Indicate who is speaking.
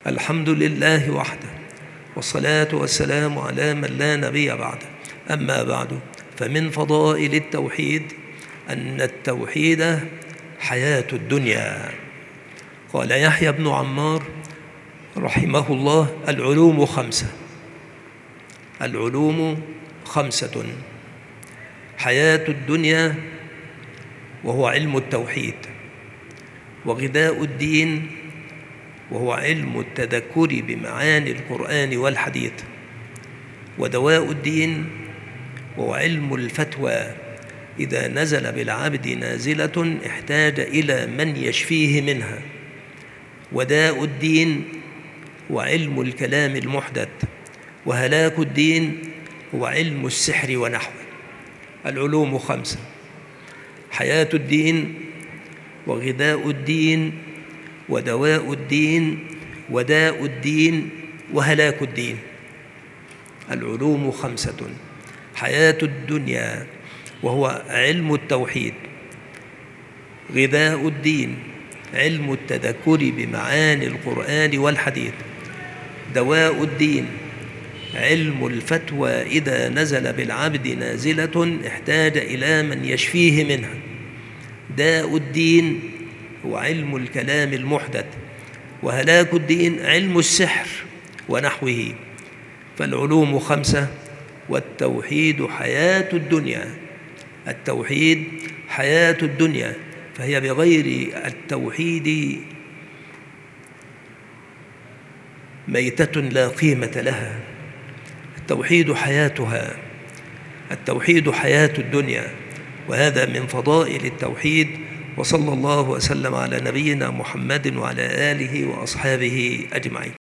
Speaker 1: الحمد لله وحده، والصلاة والسلام على من لا نبي بعده. أما بعد، فمن فضائل التوحيد أن التوحيد حياة الدنيا. قال يحيى بن عمار رحمه الله: العلوم خمسة. العلوم خمسة: حياة الدنيا وهو علم التوحيد، وغذاء الدين وهو علم التذكر بمعاني القرآن والحديث، ودواء الدين وهو علم الفتوى إذا نزل بالعبد نازلة احتاج إلى من يشفيه منها، وداء الدين وعلم الكلام المحدث، وهلاك الدين هو علم السحر ونحوه. العلوم خمسة: حياة الدين، وغذاء الدين، ودواء الدين، وداء الدين، وهلاك الدين. العلوم خمسة: حياة الدنيا وهو علم التوحيد، غذاء الدين علم التذكر بمعاني القرآن والحديث، دواء الدين علم الفتوى إذا نزل بالعبد نازلة احتاج إلى من يشفيه منها، داء الدين هو علم الكلام المحدث، وهلاك الدين علم السحر ونحوه. فالعلوم خمسة، والتوحيد حياة الدنيا. التوحيد حياة الدنيا، فهي بغير التوحيد ميتة لا قيمة لها. التوحيد حياتها، التوحيد حياة الدنيا، وهذا من فضائل التوحيد. وصلى الله وسلم على نبينا محمد وعلى آله وأصحابه أجمعين.